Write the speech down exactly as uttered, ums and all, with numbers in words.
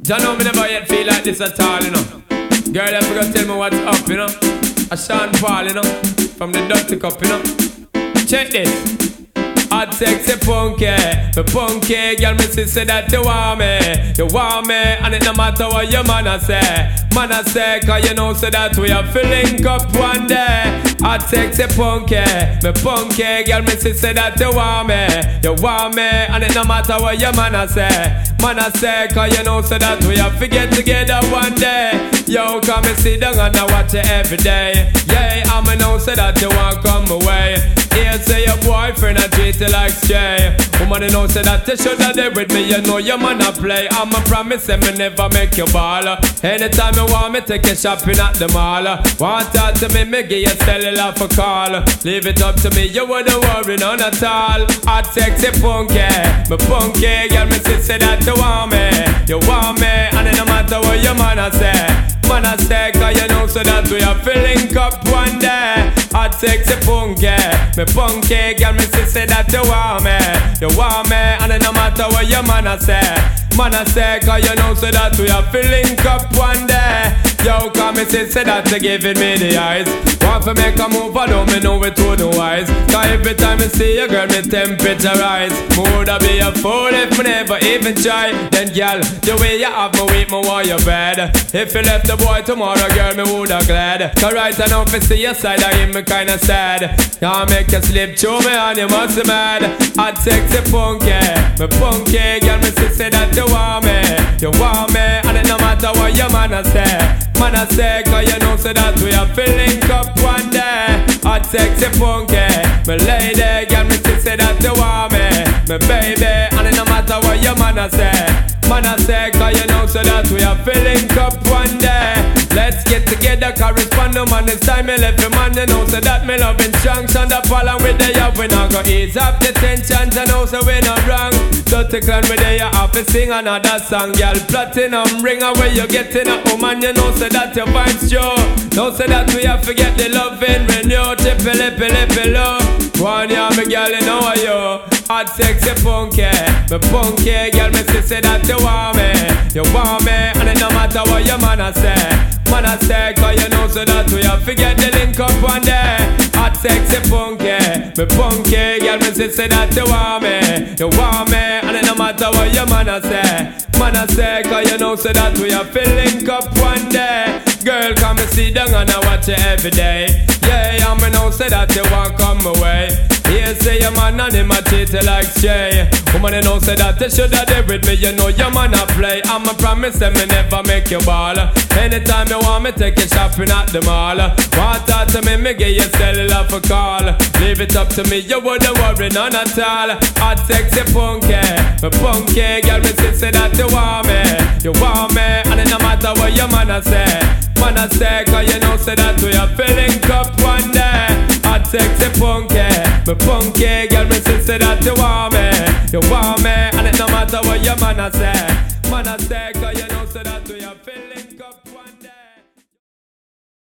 Jah know me never yet feel like this at all, you know. Girl, you forgot to tell me what's up, you know. A Sean Paul, you know, from the Dirty Cup, you know. Check this. Hot sexy punky, me punky, girl me see say that you want me, you want me, and it no matter what your man a say, man a say, cause you know say that we are filling up one day. Hot sexy punky, me punky, girl me see say that you want me, you want me, and it no matter what your man a say, man a say, cause you know say that we are get together one day. Yo, come and sit down and I watch it every day. Yeah, I'ma know say that you want come away. Here say your boyfriend a treat you like stray. Woman you know say that you shoulda there with me. You know your man a play. I'ma promise say me never make you ball. Anytime you want me take you shopping at the mall. Want talk to me, me give you cellular for call. Leave it up to me, you wouldn't worry none at all. Hot sexy punky, me punky, girl me see say that you want me, you want me, and it no matter what your man a say. Man a say, cause you know so that we are filling up one day. Hot sexy punky, me punky, girl me see say that you want me, you want me, and it no matter what your man a say. Man a say, cause you know so that we are filling up one day. Yo, come me see say that you giving me the eyes. Want to make a move, I don't me know it to the wise. Cause every time I see you, girl, me temperature rise. Woulda be a fool if me never even try. Then girl, the way you have me weak, me want your bed. If you left the boy tomorrow, girl, me woulda glad. Cause right now, if I see your side, I hear me kinda sad. Can't make you slip through me and you must be mad. Hot sexy punky, me punky, girl, me see say that you want me, you want me, and it no matter what your man a say. Man a say, cause you know so that we are filling up one day. Hot sexy punky, me lady, girl, me see say that you want me, me baby, and it no matter what your man a say. Man a say, cause you know so that we are filling up one day. Let's get together, correspond no man, it's time me left the man. You know so that me loving strong, stand up all and with the up. We not go ease up the tensions, and know so we not wrong. Dirty Clan with the have to sing another song. Girl, platinum ring away you getting a woman. You know so that your vibes show. Know so that we have to get the loving renew. Triple lippy lippy low. One year me girl you know you. Hot sexy punky, me punky, girl me see say that you want me, you want me, and it no matter what your man a say. Man a say, cause you know so that we have to get the link up one day. Hot sexy punky, me punky, girl me see say that you want me, you want me, and it no matter what your man a say. Man a say, cause you know so that we have to link up one day. Girl come and sit down and I watch you every day. Yeah, I me know say that you want come away. Here say your man and him a treat you like stray. Woman you know say that you shoulda there with me. You know your man a play. I'ma promise that me never make you ball. Anytime you want me take you shopping at the mall. Want talk to me, me give you cellular for call. Leave it up to me, you wouldn't worry none at all. Hot sexy punky, me punky, girl me see say that you want me, you want me, and it no matter what your man a say. Man a say, cause you know say that we are filling up one day. Hot sexy punky, me punky, girl me see say that you want me, you want me, and it no matter what your man a say. Man a say, cause you know say that we are filling